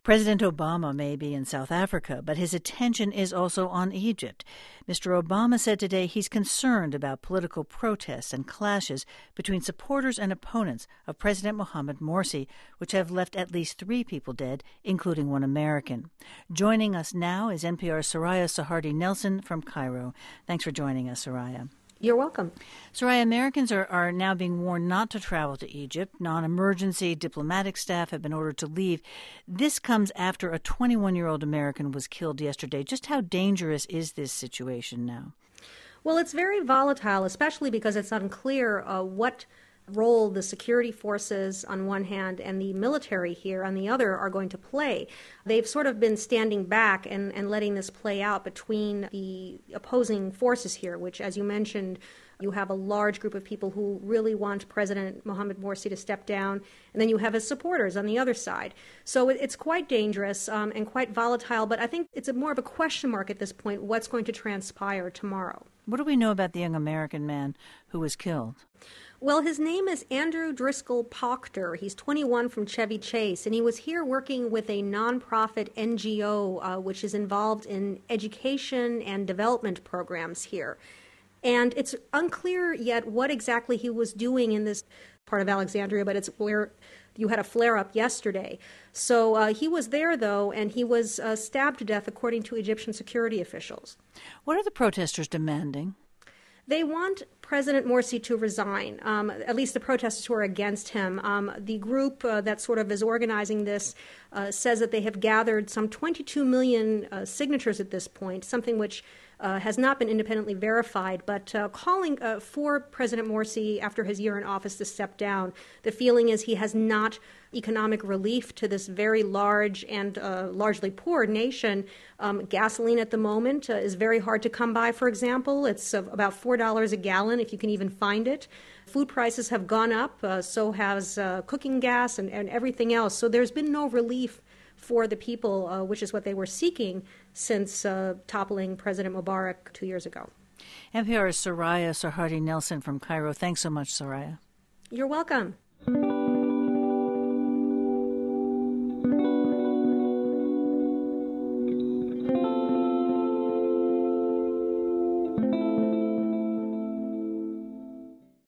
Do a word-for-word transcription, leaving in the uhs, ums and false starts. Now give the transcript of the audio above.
President Obama may be in South Africa, but his attention is also on Egypt. Mister Obama said today he's concerned about political protests and clashes between supporters and opponents of President Mohamed Morsi, which have left at least three people dead, including one American. Joining us now is N P R's Soraya Sarhadi Nelson from Cairo. Thanks for joining us, Soraya. You're welcome. Soraya, Americans are, are now being warned not to travel to Egypt. Non-emergency diplomatic staff have been ordered to leave. This comes after a twenty-one-year-old American was killed yesterday. Just how dangerous is this situation now? Well, it's very volatile, especially because it's unclear uh, what role the security forces on one hand and the military here on the other are going to play. They've sort of been standing back and, and letting this play out between the opposing forces here, which, as you mentioned, you have a large group of people who really want President Mohamed Morsi to step down, and then you have his supporters on the other side. So it, it's quite dangerous um, and quite volatile, but I think it's a more of a question mark at this point, what's going to transpire tomorrow. What do we know about the young American man who was killed? Well, his name is Andrew Driscoll Proctor. He's twenty-one, from Chevy Chase, and he was here working with a nonprofit N G O uh, which is involved in education and development programs here. And it's unclear yet what exactly he was doing in this part of Alexandria, but it's where you had a flare-up yesterday. So uh, he was there, though, and he was uh, stabbed to death, according to Egyptian security officials. What are the protesters demanding? They want President Morsi to resign, um, at least the protesters who are against him. Um, the group uh, that sort of is organizing this uh, says that they have gathered some twenty-two million uh, signatures at this point, something which uh, has not been independently verified, but uh, calling uh, for President Morsi after his year in office to step down. The feeling is he has not economic relief to this very large and uh, largely poor nation. Um, gasoline at the moment uh, is very hard to come by, for example. It's uh, about four dollars a gallon, if you can even find it. Food prices have gone up, uh, so has uh, cooking gas and, and everything else. So there's been no relief for the people, uh, which is what they were seeking since uh, toppling President Mubarak two years ago. N P R's Soraya Sarhadi Nelson from Cairo. Thanks so much, Soraya. You're welcome.